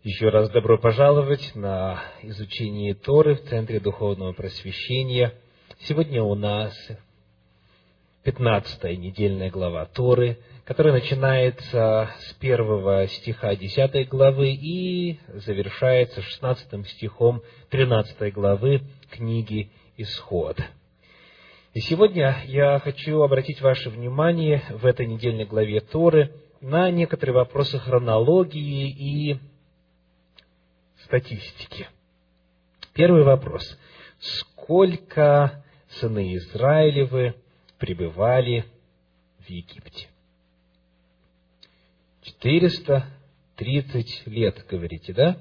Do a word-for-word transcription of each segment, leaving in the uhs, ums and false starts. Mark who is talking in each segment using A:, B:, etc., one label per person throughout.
A: Еще раз добро пожаловать на изучение Торы в Центре Духовного Просвещения. Сегодня у нас пятнадцатая недельная глава Торы, которая начинается с первого стиха десятой главы и завершается шестнадцатым стихом тринадцатой главы книги Исход. И сегодня я хочу обратить ваше внимание в этой недельной главе Торы на некоторые вопросы хронологии и статистики. Первый вопрос. Сколько сыны Израилевы пребывали в Египте? четыреста тридцать лет, говорите, да?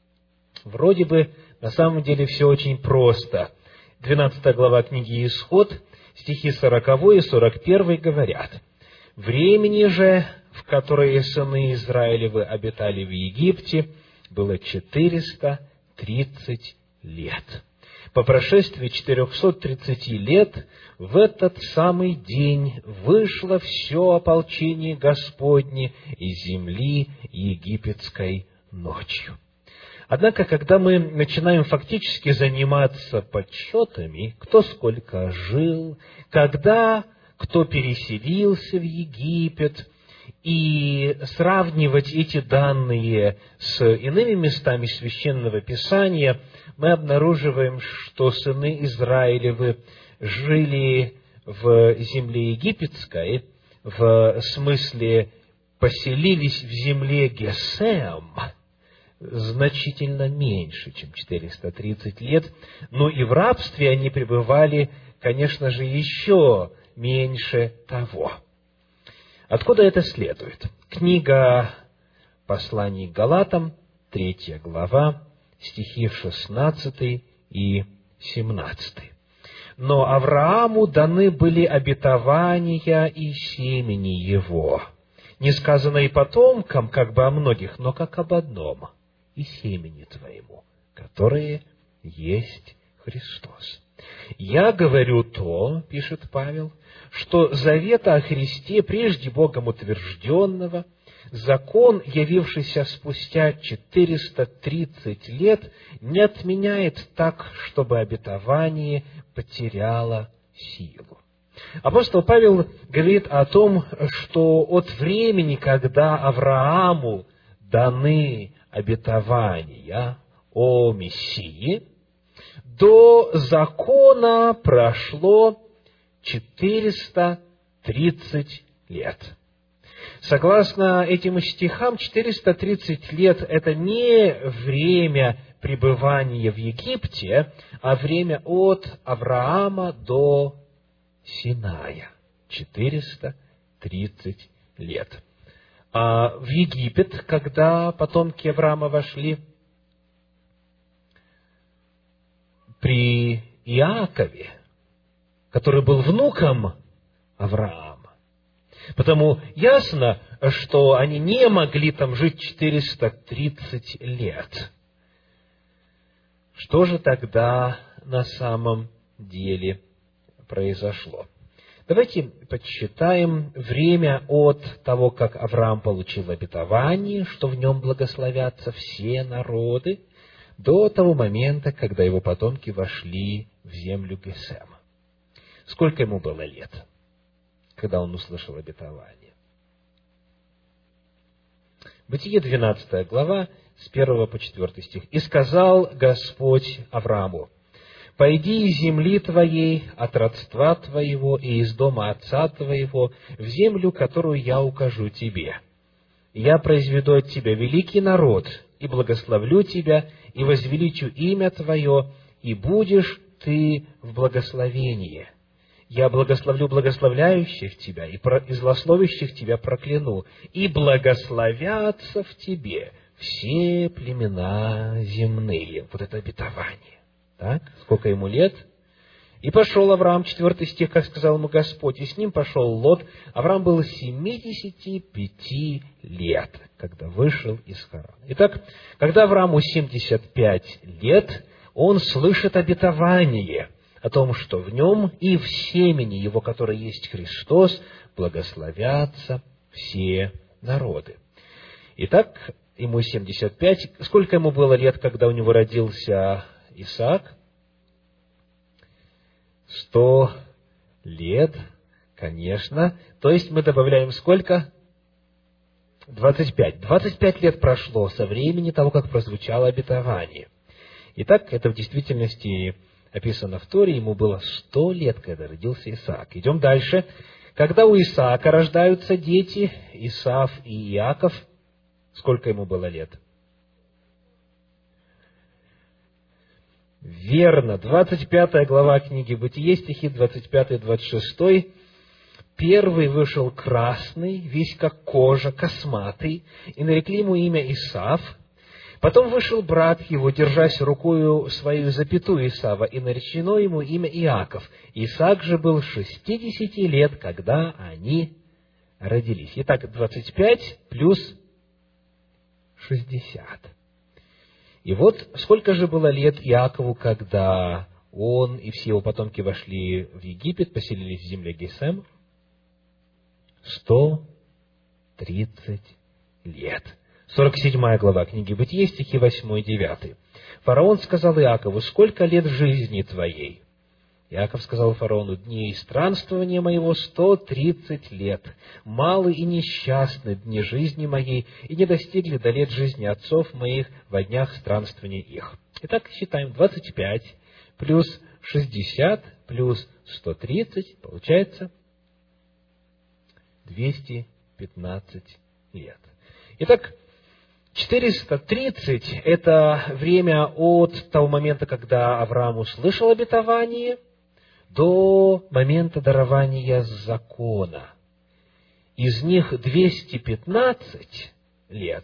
A: Вроде бы, на самом деле, все очень просто. двенадцатая глава книги Исход, стихи сороковой и сорок первый говорят: «Времени же, в которое сыны Израилевы обитали в Египте, было четыреста тридцать лет. По прошествии четырехсот тридцати лет в этот самый день вышло все ополчение Господне из земли египетской ночью». Однако, когда мы начинаем фактически заниматься подсчетами, кто сколько жил, когда кто переселился в Египет, и сравнивать эти данные с иными местами Священного Писания, мы обнаруживаем, что сыны Израилевы жили в земле египетской, в смысле поселились в земле Гесем, значительно меньше, чем четыреста тридцать лет, но и в рабстве они пребывали, конечно же, еще меньше того. Откуда это следует? Книга Посланий к Галатам, третья глава, стихи шестнадцатый и семнадцатый. «Но Аврааму даны были обетования и семени его, не сказано и потомкам, как бы о многих, но как об одном, и семени твоему, которое есть Христос. Я говорю то, — пишет Павел, — что завета о Христе, прежде Богом утвержденного, закон, явившийся спустя четыреста тридцать лет, не отменяет так, чтобы обетование потеряло силу». Апостол Павел говорит о том, что от времени, когда Аврааму даны обетования о Мессии, до закона прошло четыреста тридцать лет. Согласно этим стихам, четыреста тридцать лет – это не время пребывания в Египте, а время от Авраама до Синая. четыреста тридцать лет. А в Египет, когда потомки Авраама вошли, при Иакове, который был внуком Авраама. Потому ясно, что они не могли там жить четыреста тридцать лет. Что же тогда на самом деле произошло? Давайте подсчитаем время от того, как Авраам получил обетование, что в нем благословятся все народы, до того момента, когда его потомки вошли в землю Гесема. Сколько ему было лет, когда он услышал обетование? Бытие, двенадцатая глава, с первого по четвертый стих. «И сказал Господь Аврааму: пойди из земли твоей, от родства твоего и из дома отца твоего, в землю, которую я укажу тебе. Я произведу от тебя великий народ, и благословлю тебя, и возвеличу имя твое, и будешь ты в благословении. Я благословлю благословляющих тебя, и, про, и злословящих тебя прокляну, и благословятся в тебе все племена земные». Вот это обетование. Так? Сколько ему лет? «И пошел Авраам», четвертый стих, как сказал ему Господь, «и с ним пошел Лот. Авраам был семидесяти пяти лет, когда вышел из Харана». Итак, когда Аврааму семьдесят пять лет, он слышит обетование о том, что в нем и в семени его, которое есть Христос, благословятся все народы. Итак, ему семьдесят пять. Сколько ему было лет, когда у него родился Исаак? Сто лет, конечно. То есть мы добавляем сколько? двадцать пять. двадцать пять лет прошло со времени того, как прозвучало обетование. Итак, это в действительности описано в Торе. Ему было сто лет, когда родился Исаак. Идем дальше. Когда у Исаака рождаются дети, Исав и Иаков, сколько ему было лет? Верно. двадцать пятая глава книги Бытие, стихи двадцать пятый двадцать шестой. Первый вышел красный, весь как кожа, косматый, и нарекли ему имя Исав. Потом вышел брат его, держась рукою свою запятую Исава, и наречено ему имя Иаков. Исаак же был шестидесяти лет, когда они родились. Итак, двадцать пять плюс шестьдесят. И вот сколько же было лет Иакову, когда он и все его потомки вошли в Египет, поселились в земле Гесем? Сто тридцать лет. сорок седьмая глава книги Бытие, стихи восьмой и девятый. Фараон сказал Иакову: «Сколько лет жизни твоей?» Иаков сказал фараону: «Дней странствования моего сто тридцать лет. Малы и несчастны дни жизни моей, и не достигли до лет жизни отцов моих во днях странствования их». Итак, считаем: двадцать пять плюс шестьдесят плюс сто тридцать, получается двести пятнадцать лет. Итак, четыреста тридцать – это время от того момента, когда Авраам услышал обетование, до момента дарования закона. Из них двести пятнадцать лет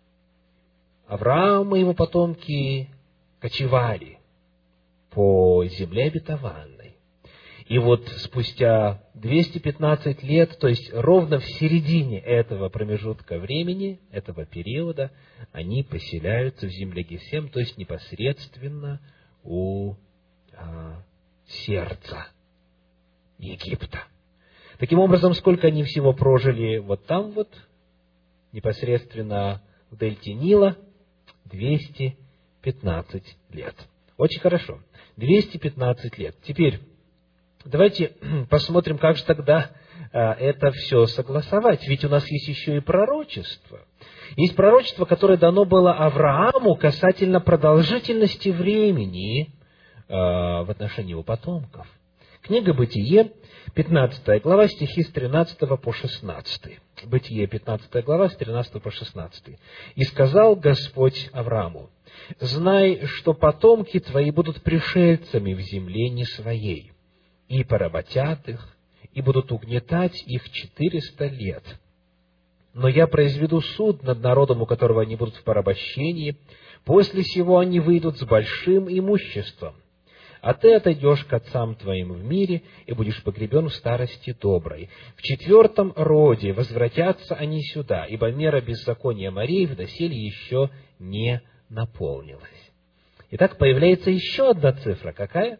A: Авраам и его потомки кочевали по земле обетованной. И вот спустя двести пятнадцать лет, то есть ровно в середине этого промежутка времени, этого периода, они поселяются в земле Гесем, то есть непосредственно у а, сердца Египта. Таким образом, сколько они всего прожили вот там вот, непосредственно в дельте Нила? двести пятнадцать лет. Очень хорошо. двести пятнадцать лет. Теперь давайте посмотрим, как же тогда а, это все согласовать. Ведь у нас есть еще и пророчество. Есть пророчество, которое дано было Аврааму касательно продолжительности времени а, в отношении его потомков. Книга Бытие, пятнадцатая глава, стихи с тринадцатого по шестнадцатый. Бытие, пятнадцатая глава, с тринадцатого по шестнадцатый. «И сказал Господь Аврааму: знай, что потомки твои будут пришельцами в земле не своей, и поработят их, и будут угнетать их четыреста лет. Но я произведу суд над народом, у которого они будут в порабощении, после сего они выйдут с большим имуществом. А ты отойдешь к отцам твоим в мире, и будешь погребен в старости доброй. В четвертом роде возвратятся они сюда, ибо мера беззакония морей в доселе еще не наполнилась». Итак, появляется еще одна цифра. Какая?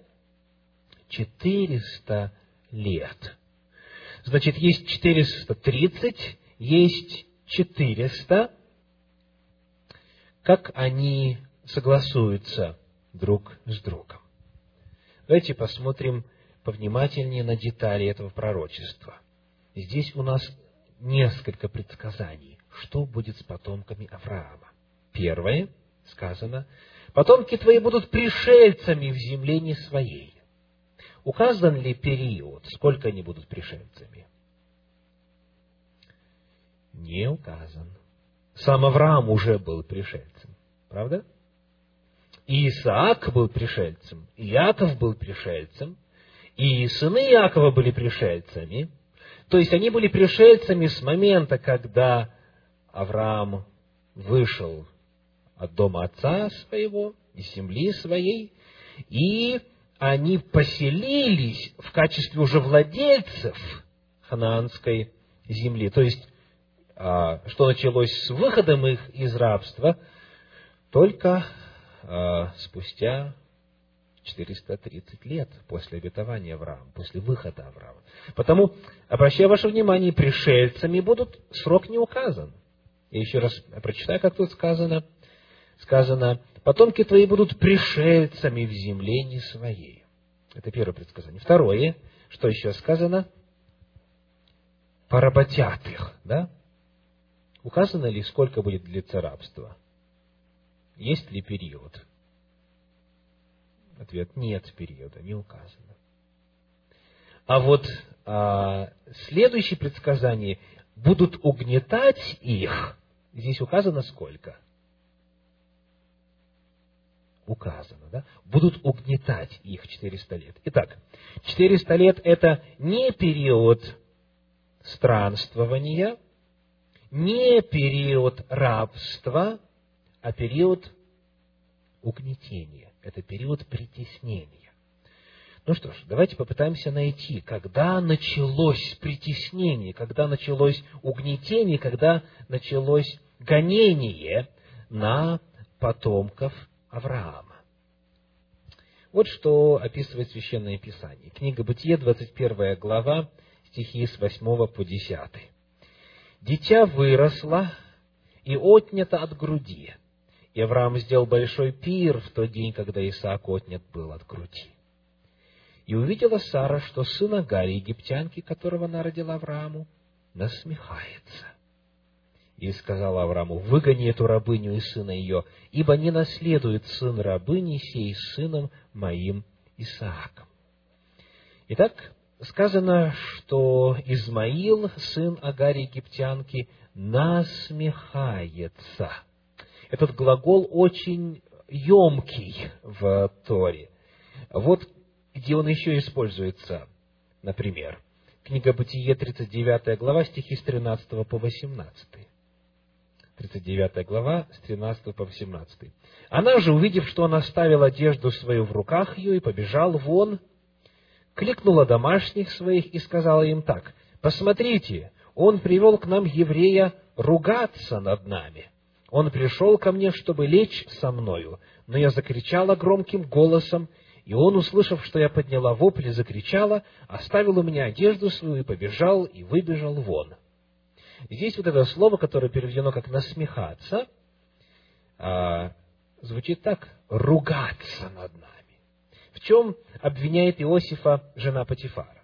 A: Четыреста лет. Значит, есть четыреста тридцать, есть четыреста. Как они согласуются друг с другом? Давайте посмотрим повнимательнее на детали этого пророчества. Здесь у нас несколько предсказаний, что будет с потомками Авраама. Первое, сказано: «Потомки твои будут пришельцами в земле не своей». Указан ли период, сколько они будут пришельцами? Не указан. Сам Авраам уже был пришельцем, правда? И Исаак был пришельцем, и Иаков был пришельцем, и сыны Иакова были пришельцами. То есть они были пришельцами с момента, когда Авраам вышел от дома отца своего, из земли своей, и они поселились в качестве уже владельцев ханаанской земли. То есть, что началось с выходом их из рабства, только спустя четыреста тридцать лет после обетования Авраама, после выхода Авраама. Потому, обращаю ваше внимание, пришельцами будут, срок не указан. Я еще раз прочитаю, как тут сказано. Сказано, потомки твои будут пришельцами в земле не своей. Это первое предсказание. Второе, что еще сказано? Поработят их, да? Указано ли, сколько будет длиться рабство? Есть ли период? Ответ: нет периода, не указано. А вот а, следующее предсказание: будут угнетать их. Здесь указано сколько? Указано, да? Будут угнетать их четыреста лет. Итак, четыреста лет — это не период странствования, не период рабства, а период угнетения. Это период притеснения. Ну что ж, давайте попытаемся найти, когда началось притеснение, когда началось угнетение, когда началось гонение на потомков Авраама. Вот что описывает Священное Писание. Книга Бытие, двадцать первая глава, стихи с восьмого по десятый. «Дитя выросло и отнято от груди, и Авраам сделал большой пир в тот день, когда Исаак отнят был от груди. И увидела Сара, что сын Агари, египтянки, которого она родила Аврааму, насмехается. И сказала Аврааму: выгони эту рабыню и сына ее, ибо не наследует сын рабыни сей с сыном моим Исааком». Итак, сказано, что Измаил, сын Агари египтянки, насмехается. Этот глагол очень емкий в Торе. Вот где он еще используется. Например, книга Бытие, тридцать девятая глава, стихи с тринадцатого по восемнадцатый. тридцать девятая глава, с тринадцатого по восемнадцатый. «Она же, увидев, что он оставил одежду свою в руках ее и побежал вон, кликнула домашних своих и сказала им так: посмотрите, он привел к нам еврея ругаться над нами. Он пришел ко мне, чтобы лечь со мною, но я закричала громким голосом, и он, услышав, что я подняла вопль и закричала, оставил у меня одежду свою и побежал, и выбежал вон». Здесь вот это слово, которое переведено как «насмехаться», звучит так: «ругаться над нами». В чем обвиняет Иосифа жена Потифара?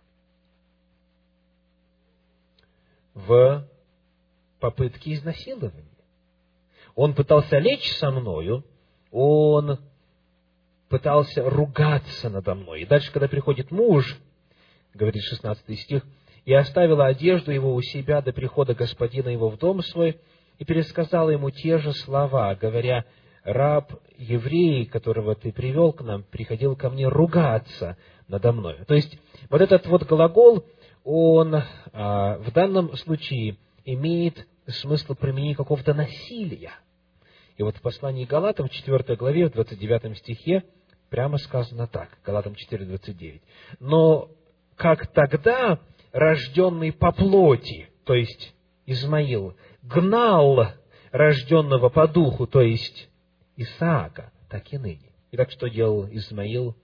A: В попытке изнасилования. Он пытался лечь со мною, он пытался ругаться надо мной. И дальше, когда приходит муж, говорит шестнадцатый стих, «И оставила одежду его у себя до прихода господина его в дом свой, и пересказала ему те же слова, говоря: раб еврей, которого ты привел к нам, приходил ко мне ругаться надо мной». То есть, вот этот вот глагол, он а, в данном случае имеет смысл применения какого-то насилия. И вот в послании Галатам, в четвёртой главе, в двадцать девятом стихе, прямо сказано так, Галатам четыре, двадцать девять. «Но как тогда рожденный по плоти, то есть Измаил, гнал рожденного по духу, то есть Исаака, так и ныне». Итак, что делал Измаил?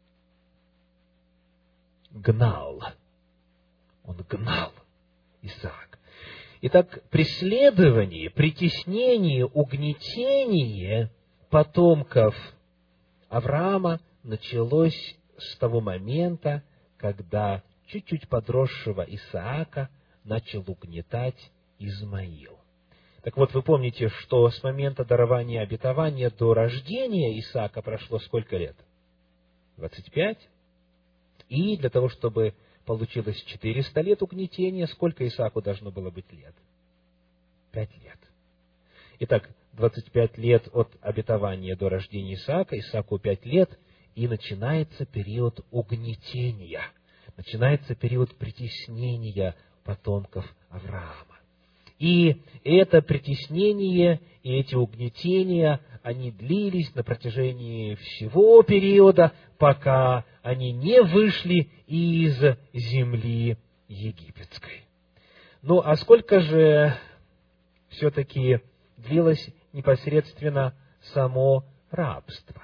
A: Гнал. Он гнал Исаака. Итак, преследование, притеснение, угнетение потомков Авраама началось с того момента, когда чуть-чуть подросшего Исаака начал угнетать Измаил. Так вот, вы помните, что с момента дарования обетования до рождения Исаака прошло сколько лет? двадцать пять. И для того, чтобы получилось четыреста лет угнетения, сколько Исааку должно было быть лет? Пять лет. Итак, двадцать пять лет от обетования до рождения Исаака, Исааку пять лет, и начинается период угнетения, начинается период притеснения потомков Авраама. И это притеснение и эти угнетения, они длились на протяжении всего периода, пока они не вышли из земли египетской. Ну, а сколько же все-таки длилось непосредственно само рабство?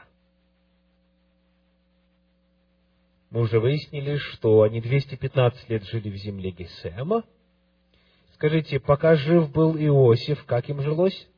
A: Мы уже выяснили, что они двести пятнадцать лет жили в земле Гесема. Скажите, пока жив был Иосиф, как им жилось?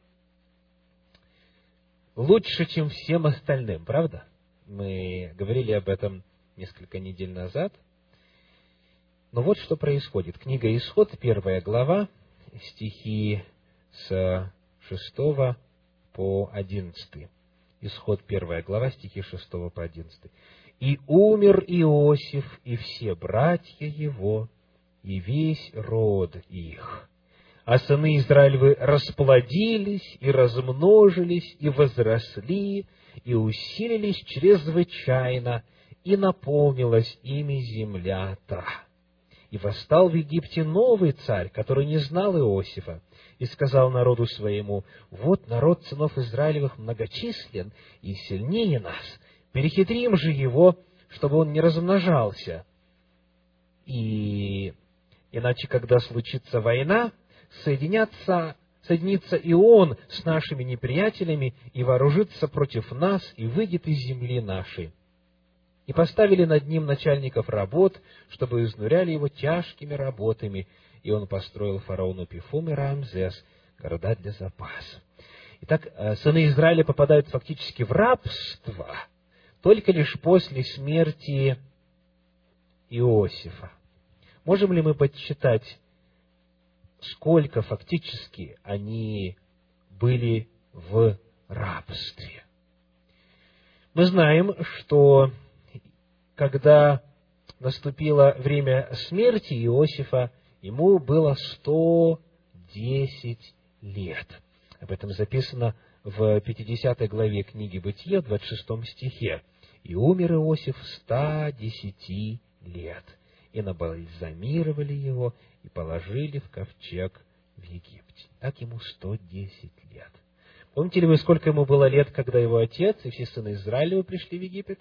A: Лучше, чем всем остальным, правда? Мы говорили об этом несколько недель назад. Но вот что происходит. Книга Исход, первая глава, стихи с шестого по одиннадцатый. Исход, первая глава, стихи шестого по одиннадцатый. «И умер Иосиф, и все братья его, и весь род их. А сыны Израилевы расплодились, и размножились, и возросли, и усилились чрезвычайно, и наполнилась ими земля та. И восстал в Египте новый царь, который не знал Иосифа, и сказал народу своему: вот народ сынов Израилевых многочислен и сильнее нас, перехитрим же его, чтобы он не размножался. И иначе, когда случится война, соединятся, соединится и он с нашими неприятелями, и вооружится против нас, и выйдет из земли нашей. И поставили над ним начальников работ, чтобы изнуряли его тяжкими работами, и он построил фараону Пифом и Рамзес города для запаса». Итак, сыны Израиля попадают фактически в рабство только лишь после смерти Иосифа. Можем ли мы подсчитать, сколько фактически они были в рабстве? Мы знаем, что когда наступило время смерти Иосифа, ему было сто десять лет. Об этом записано в пятидесятой главе книги Бытия, в двадцать шестом стихе. «И умер Иосиф ста десяти лет, и набальзамировали его, и положили в ковчег в Египте». Так ему сто десять лет. Помните ли вы, сколько ему было лет, когда его отец и все сыны Израилева пришли в Египет?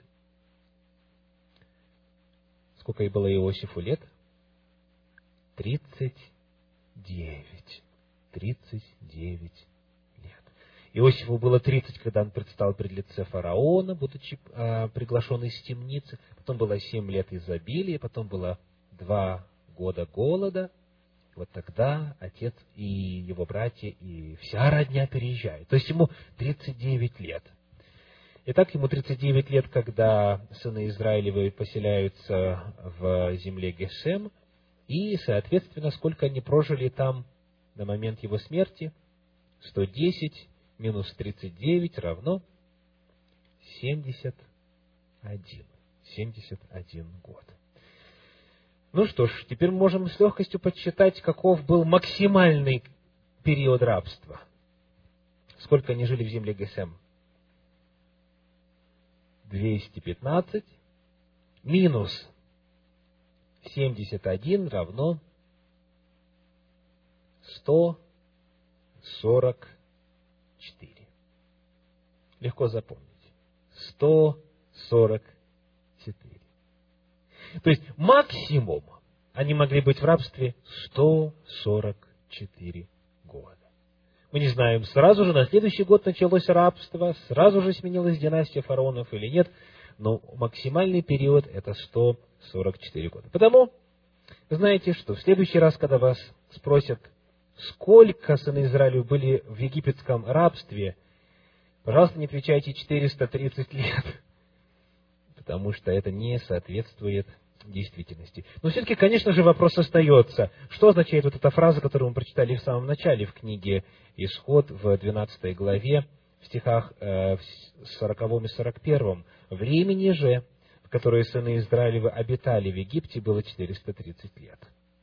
A: Сколько и было Иосифу лет? Тридцать девять. Тридцать девять лет. Иосифу было тридцать, когда он предстал пред лице фараона, будучи э, приглашен из темницы. Потом было семь лет изобилия, потом было два года голода. Вот тогда отец и его братья, и вся родня переезжают. То есть ему тридцать девять лет. Итак, ему тридцать девять лет, когда сыны Израилевы поселяются в земле Гешем, и, соответственно, сколько они прожили там на момент его смерти? сто десять минус тридцать девять равно семьдесят один. семьдесят один год. Ну что ж, теперь мы можем с легкостью подсчитать, каков был максимальный период рабства. Сколько они жили в земле Гешем? двести пятнадцать минус семьдесят один равно сто сорок четыре. Легко запомнить. сто сорок четыре. То есть максимум они могли быть в рабстве сто сорок четыре года. Мы не знаем, сразу же на следующий год началось рабство, сразу же сменилась династия фараонов или нет, но максимальный период — это сто сорок четыре года. Потому, знаете, что в следующий раз, когда вас спросят, сколько сыны Израиля были в египетском рабстве, пожалуйста, не отвечайте четыреста тридцать лет, потому что это не соответствует действительности. Но все-таки, конечно же, вопрос остается. Что означает вот эта фраза, которую мы прочитали в самом начале в книге Исход в двенадцатой главе, в стихах э, сороковом и сорок первом. «Времени же, в которое сыны Израилевы обитали в Египте, было четыреста тридцать лет».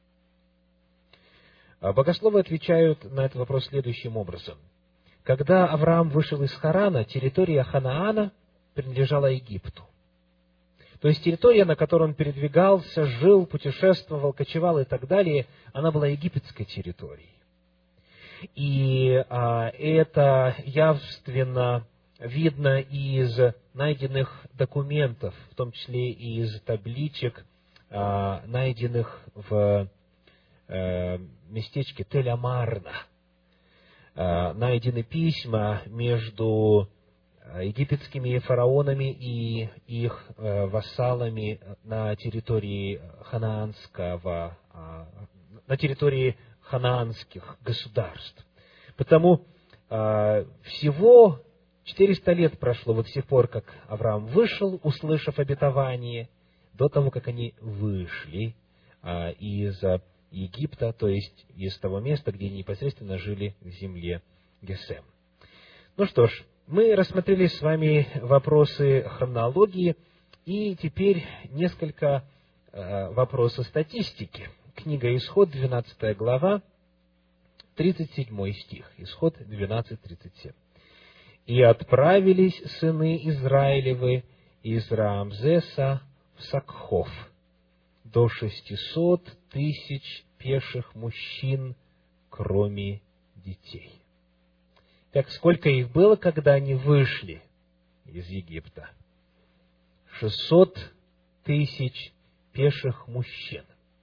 A: Богословы отвечают на этот вопрос следующим образом. Когда Авраам вышел из Харана, территория Ханаана принадлежала Египту. То есть территория, на которой он передвигался, жил, путешествовал, кочевал и так далее, она была египетской территорией. И а, это явственно видно из найденных документов, в том числе и из табличек, а, найденных в а, местечке Тель-Амарна. А, найдены письма между египетскими фараонами и их э, вассалами на территории ханаанского, э, на территории ханаанских государств. Потому э, всего четыреста лет прошло вот с тех пор, как Авраам вышел, услышав обетование, до того, как они вышли э, из Египта, то есть из того места, где они непосредственно жили в земле Гесем. Ну что ж, мы рассмотрели с вами вопросы хронологии, и теперь несколько э, вопросов статистики. Книга Исход, двенадцатая глава, тридцать седьмой стих. Исход двенадцать, тридцать семь. «И отправились сыны Израилевы из Раамзеса в Сакхов до шестисот тысяч пеших мужчин, кроме детей». Так сколько их было, когда они вышли из Египта? шестьсот тысяч пеших мужчин.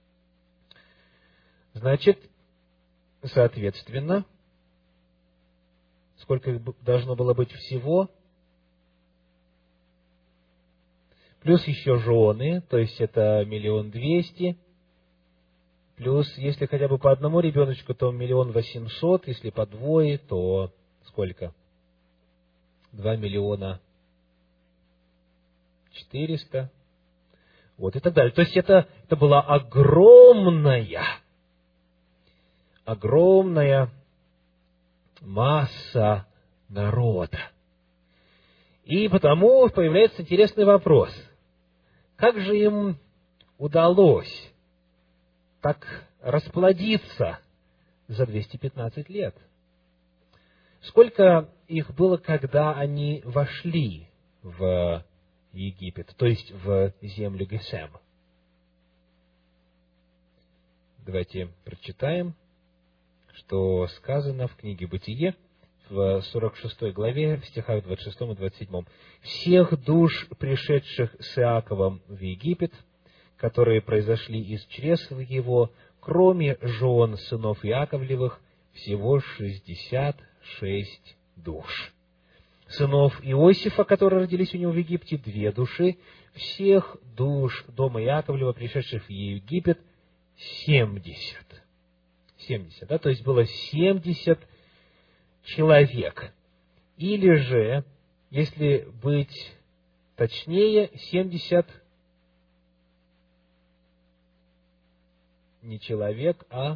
A: Значит, соответственно, сколько их должно было быть всего? Плюс еще жены, то есть это миллион двести. Плюс, если хотя бы по одному ребеночку, то миллион восемьсот. Если по двое, то сколько? Два миллиона четыреста. Вот и так далее. То есть это, это была огромная, огромная масса народа. И потому появляется интересный вопрос. Как же им удалось так расплодиться за двести пятнадцать лет? Сколько их было, когда они вошли в Египет, то есть в землю Гесем? Давайте прочитаем, что сказано в книге Бытие, в сорок шестой главе, в стихах двадцать шестом и двадцать седьмом. «Всех душ, пришедших с Иаковом в Египет, которые произошли из чресл его, кроме жен сынов Иаковлевых, всего шестьдесят шесть душ. Сынов Иосифа, которые родились у него в Египте, две души. Всех душ дома Иаковлева, пришедших в Египет, семьдесят. семьдесят, да, то есть было семьдесят человек. Или же, если быть точнее, семьдесят не человек, а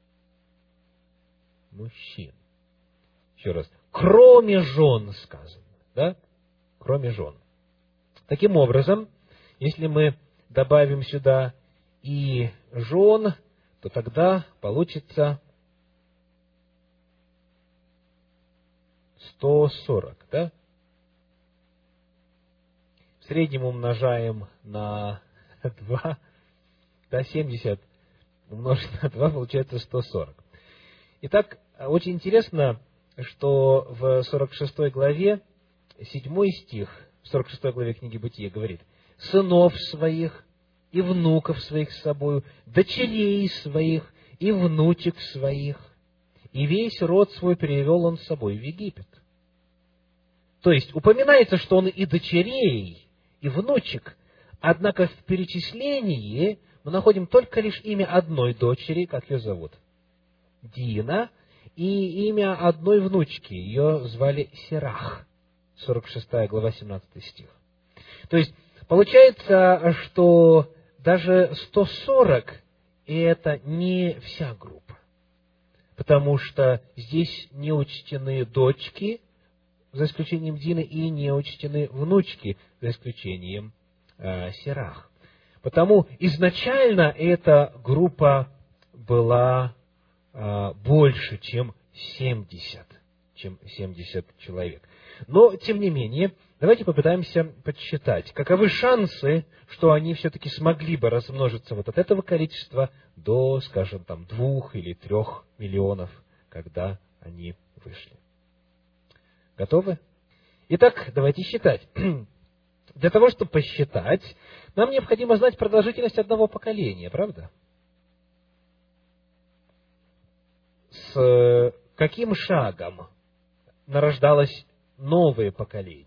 A: мужчин. Еще раз. Кроме жен сказано, да? Кроме жен. Таким образом, если мы добавим сюда и жен, то тогда получится сто сорок, да? В среднем умножаем на два, да, семьдесят умножить на два, получается сто сорок. Итак, очень интересно, что в сорок шестой главе, седьмой стих, в сорок шестой главе книги Бытия говорит: «Сынов своих и внуков своих с собою, дочерей своих и внучек своих, и весь род свой перевел он с собой в Египет». То есть, упоминается, что он и дочерей, и внучек, однако в перечислении мы находим только лишь имя одной дочери, как ее зовут, Дина, и имя одной внучки, ее звали Серах, сорок шестая глава, семнадцатый стих. То есть, получается, что даже сто сорок – это не вся группа, потому что здесь не учтены дочки, за исключением Дины, и не учтены внучки, за исключением э, Серах. Потому изначально эта группа была э, больше, чем семьдесят, чем семьдесят человек. Но, тем не менее, давайте попытаемся подсчитать, каковы шансы, что они все-таки смогли бы размножиться вот от этого количества до, скажем, там, двух или трех миллионов, когда они вышли. Готовы? Итак, давайте считать. Для того, чтобы посчитать, нам необходимо знать продолжительность одного поколения, правда? С каким шагом нарождалось новое поколение?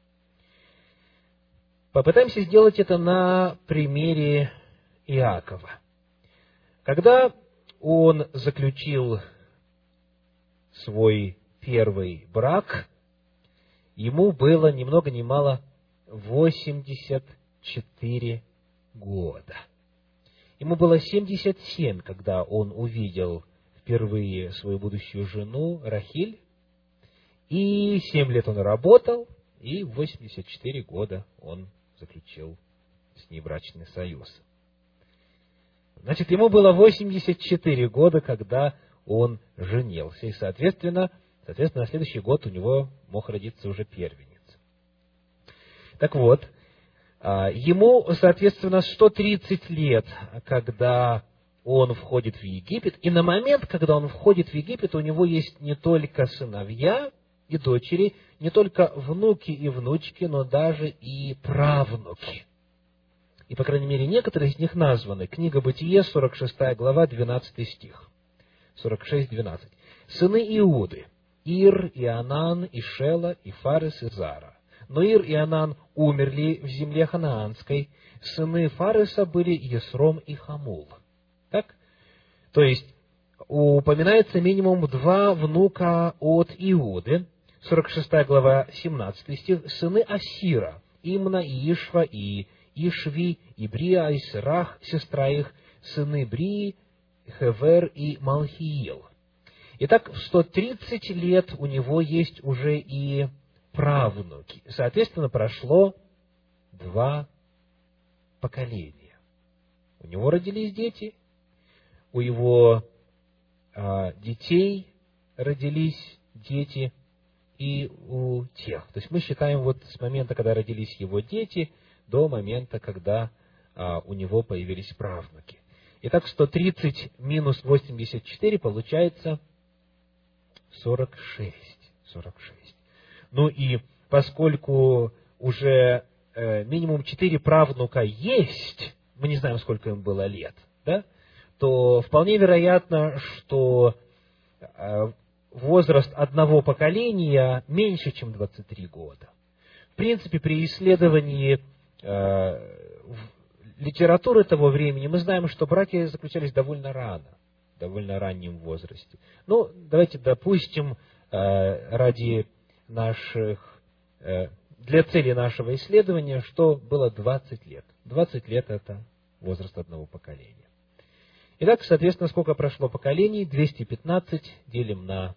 A: Попытаемся сделать это на примере Иакова. Когда он заключил свой первый брак, ему было ни много ни мало восемьдесят четыре года. Ему было семьдесят семь, когда он увидел впервые свою будущую жену Рахиль, и семь лет он работал, и в восемьдесят четыре года он заключил с ней брачный союз. Значит, ему было восемьдесят четыре года, когда он женился, и, соответственно, соответственно, на следующий год у него мог родиться уже первенец. Так вот, ему, соответственно, сто тридцать лет, когда он входит в Египет, и на момент, когда он входит в Египет, у него есть не только сыновья и дочери, не только внуки и внучки, но даже и правнуки. И, по крайней мере, некоторые из них названы. Книга Бытие, сорок шестая глава, двенадцатый стих. сорок шесть двенадцать. «Сыны Иуды, Ир, Ионан, Ишела, и Фарес, и Зара. Но Ир и Ионан умерли в земле ханаанской. Сыны Фареса были Есром и Хамул». Так? То есть, упоминается минимум два внука от Иуды. сорок шестая глава, семнадцатый стих. «Сыны Асира, Имна, и Ишва, и Ишви, и Брия, и Сирах, сестра их, сыны Брии, Хевер и Малхиил». Итак, в сто тридцать лет у него есть уже и правнуки. Соответственно, прошло два поколения. У него родились дети, у его а, детей родились дети, и у тех. То есть мы считаем вот с момента, когда родились его дети, до момента, когда а, у него появились правнуки. Итак, сто тридцать минус восемьдесят четыре получается сорок шесть. сорок шесть. Ну и поскольку уже э, минимум четыре правнука есть, мы не знаем, сколько им было лет, да, то вполне вероятно, что э, возраст одного поколения меньше, чем двадцать три года. В принципе, при исследовании э, литературы того времени мы знаем, что браки заключались довольно рано, в довольно раннем возрасте. Ну, давайте допустим, э, ради наших, э, для цели нашего исследования, что было двадцать лет. двадцать лет – это возраст одного поколения. Итак, соответственно, сколько прошло поколений? двести пятнадцать делим на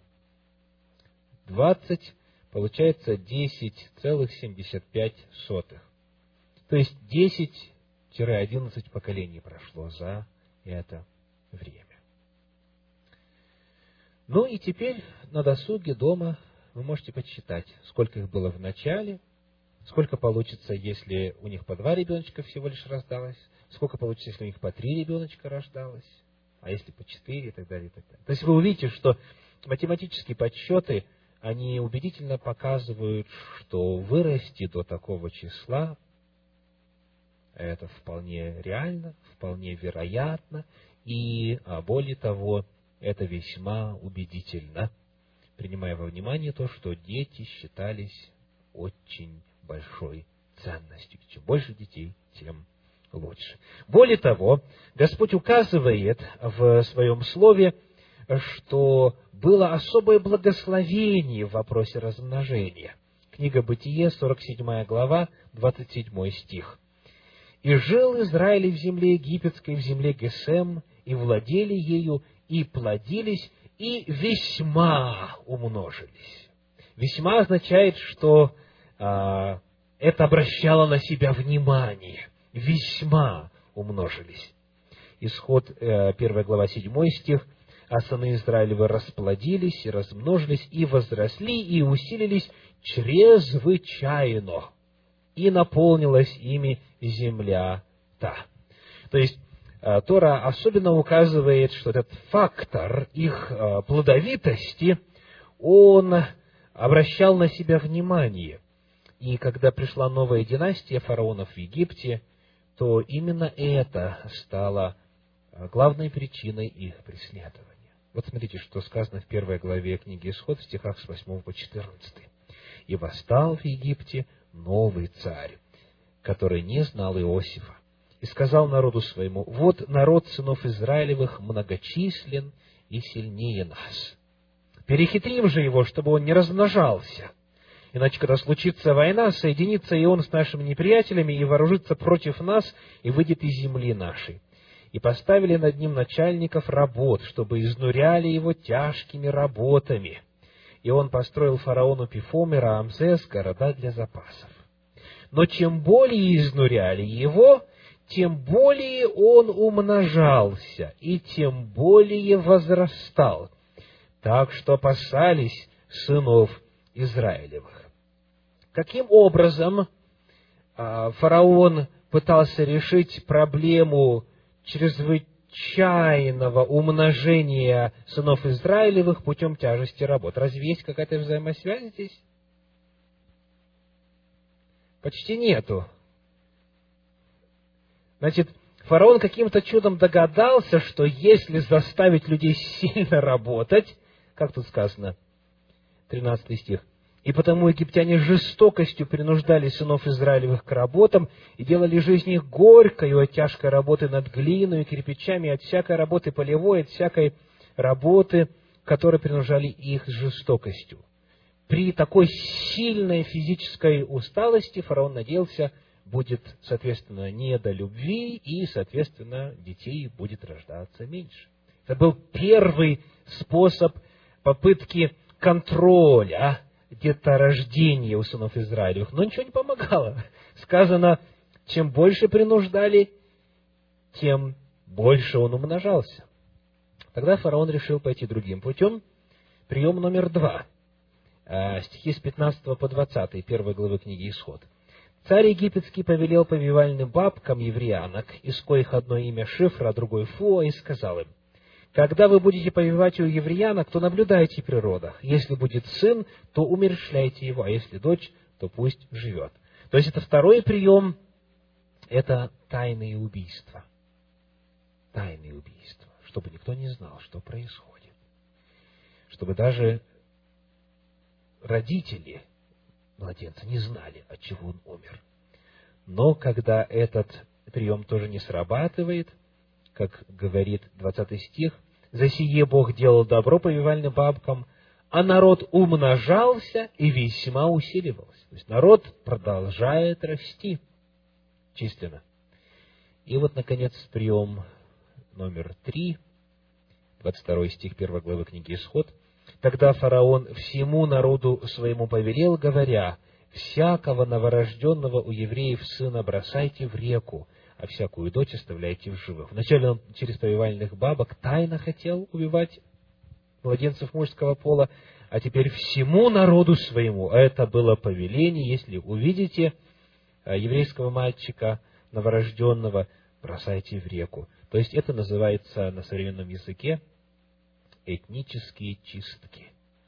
A: двадцать, получается десять целых семьдесят пять сотых. То есть десять-одиннадцать поколений прошло за это время. Ну и теперь на досуге дома вы можете подсчитать, сколько их было в начале, сколько получится, если у них по два ребеночка всего лишь рождалось, сколько получится, если у них по три ребеночка рождалось, а если по четыре и так далее, и так далее. То есть вы увидите, что математические подсчеты, они убедительно показывают, что вырасти до такого числа это вполне реально, вполне вероятно, и более того, это весьма убедительно, принимая во внимание то, что дети считались очень большой ценностью. Чем больше детей, тем лучше. Более того, Господь указывает в Своем Слове, что было особое благословение в вопросе размножения. Книга Бытие, сорок седьмая глава, двадцать седьмой стих. «И жил Израиль в земле египетской, в земле Гесем, и владели ею, и плодились, и весьма умножились». Весьма означает, что а, это обращало на себя внимание. Весьма умножились. Исход, э, первая глава, седьмой стих. «А сыны Израилевы расплодились, и размножились, и возросли, и усилились чрезвычайно, и наполнилась ими земля та». То есть, Тора особенно указывает, что этот фактор их плодовитости, он обращал на себя внимание. И когда пришла новая династия фараонов в Египте, то именно это стало главной причиной их преследования. Вот смотрите, что сказано в первой главе книги Исход, в стихах с восьмого по четырнадцатый. «И восстал в Египте новый царь, который не знал Иосифа, и сказал народу своему: вот народ сынов Израилевых многочислен и сильнее нас. Перехитрим же его, чтобы он не размножался. Иначе, когда случится война, соединится и он с нашими неприятелями, и вооружится против нас, и выйдет из земли нашей. И поставили над ним начальников работ, чтобы изнуряли его тяжкими работами. И он построил фараону Пифом и Раамзес города для запасов. Но чем более изнуряли его, тем более он умножался, и тем более возрастал, так что опасались сынов Израилевых. Каким образом фараон пытался решить проблему чрезвычайного умножения сынов Израилевых путем тяжести работ? Разве есть какая-то взаимосвязь здесь? Почти нету. Значит, фараон каким-то чудом догадался, что если заставить людей сильно работать, как тут сказано, тринадцатый стих, и потому египтяне жестокостью принуждали сынов Израилевых к работам и делали жизнь их горькою от тяжкой работы над глиной и кирпичами, от всякой работы полевой, от всякой работы, которые принуждали их жестокостью. При такой сильной физической усталости фараон надеялся, будет, соответственно, не до любви, и, соответственно, детей будет рождаться меньше. Это был первый способ попытки контроля деторождения у сынов Израилевых. Но ничего не помогало. Сказано, чем больше принуждали, тем больше он умножался. Тогда фараон решил пойти другим путем. Прием номер два. Стихи с пятнадцатого по двадцатый, первой главы книги Исход. «Царь египетский повелел повивальным бабкам евреянок, из коих одно имя Шифра, а другое Фуа, и сказал им: когда вы будете повивать у евреянок, то наблюдайте при родах. Если будет сын, то умерщвляйте его, а если дочь, то пусть живет». То есть это второй прием, это тайные убийства. Тайные убийства, чтобы никто не знал, что происходит. Чтобы даже родители младенца не знали, от чего он умер. Но когда этот прием тоже не срабатывает, как говорит двадцатый стих, «За сие Бог делал добро повивальным бабкам, а народ умножался и весьма усиливался». То есть народ продолжает расти численно. И вот, наконец, прием номер три, двадцать второй стих первой главы книги Исход. «Тогда фараон всему народу своему повелел, говоря: всякого новорожденного у евреев сына бросайте в реку, а всякую дочь оставляйте в живых». Вначале он через повивальных бабок тайно хотел убивать младенцев мужского пола, а теперь всему народу своему. А это было повеление: если увидите еврейского мальчика новорожденного, бросайте в реку. То есть это называется на современном языке этнические чистки.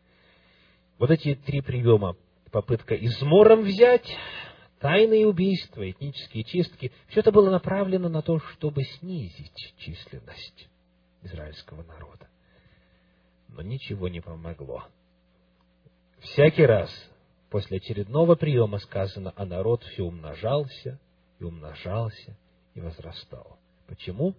A: Вот эти три приема: попытка измором взять, тайные убийства, этнические чистки, все это было направлено на то, чтобы снизить численность израильского народа. Но ничего не помогло. Всякий раз после очередного приема сказано, а народ все умножался и умножался и возрастал. Почему?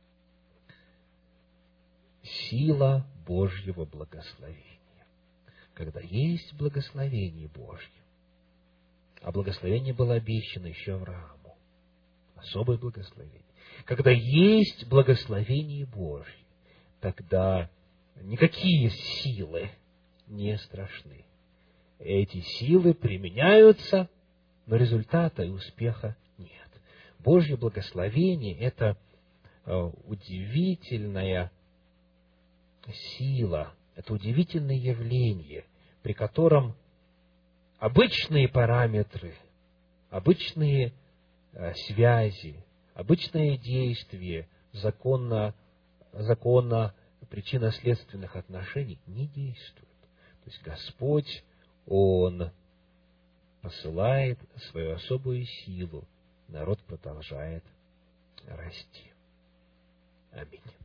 A: Сила Божьего благословения. Когда есть благословение Божье, а благословение было обещано еще Аврааму, особое благословение. Когда есть благословение Божье, тогда никакие силы не страшны. Эти силы применяются, но результата и успеха нет. Божье благословение – это удивительная сила, это удивительное явление, при котором обычные параметры, обычные связи, обычные действия законно, законно причинно-следственных отношений не действуют. То есть Господь, Он посылает свою особую силу, народ продолжает расти. Аминь.